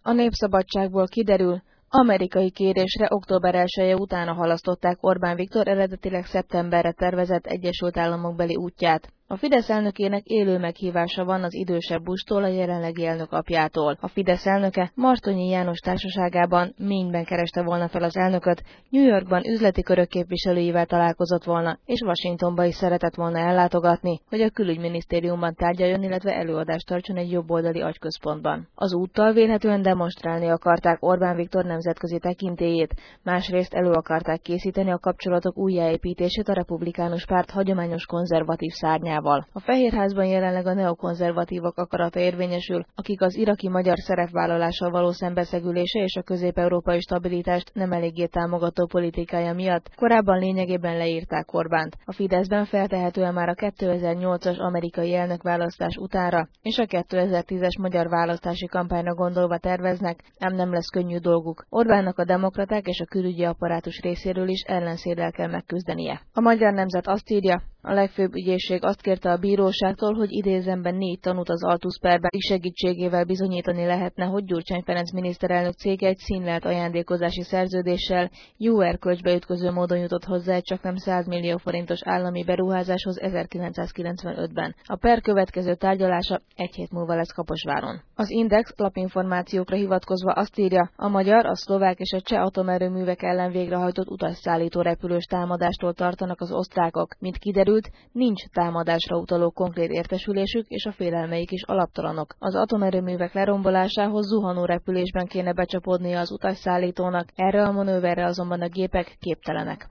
A Népszabadságból kiderül, amerikai kérésre október 1-je utána halasztották Orbán Viktor eredetileg szeptemberre tervezett Egyesült Államokbeli útját. A Fidesz elnökének élő meghívása van az idősebb Bushtól, a jelenlegi elnök apjától. A Fidesz elnöke Martonyi János társaságában Maineben kereste volna fel az elnököt, New Yorkban üzleti körök képviselőivel találkozott volna, és Washingtonba is szeretett volna ellátogatni, hogy a külügyminisztériumban tárgyaljon, illetve előadást tartson egy jobboldali agyközpontban. Az úttal vélhetően demonstrálni akarták Orbán Viktor nemzetközi tekintélyét, másrészt elő akarták készíteni a kapcsolatok újjáépítését a republikánus párt hagyományos konzervatív szárnyával. A Fehérházban jelenleg a neokonzervatívok akarata érvényesül, akik az iraki magyar szerepvállalással való szembeszegülése és a közép-európai stabilitást nem eléggé támogató politikája miatt korábban lényegében leírták Orbánt. A Fideszben feltehetően már a 2008-as amerikai elnökválasztás utánra és a 2010-es magyar választási kampányra gondolva terveznek, ám nem lesz könnyű dolguk. Orbánnak a demokraták és a külügyi apparátus részéről is ellenszéllel kell megküzdenie. A Magyar Nemzet azt írja, a legfőbb ügyészség azt kérte a bíróságtól, hogy idézemben 4 tanút az Altus perben segítségével bizonyítani lehetne, hogy Gyurcsány Ferenc miniszterelnök cége egy színlelt ajándékozási szerződéssel jó erkölcsbe ütköző módon jutott hozzá egy csaknem 100 millió forintos állami beruházáshoz 1995-ben. A per következő tárgyalása 1 hét múlva lesz Kaposváron. Az Index lapinformációkra hivatkozva azt írja, a magyar, a szlovák és a cseh atomerőművek ellen végrehajtott utasszállító repülős támadástól tartanak az osztrákok. Mint kiderült, nincs támadásra utaló konkrét értesülésük, és a félelmeik is alaptalanok. Az atomerőművek lerombolásához zuhanó repülésben kéne becsapódnia az utasszállítónak, erre a manőverre azonban a gépek képtelenek.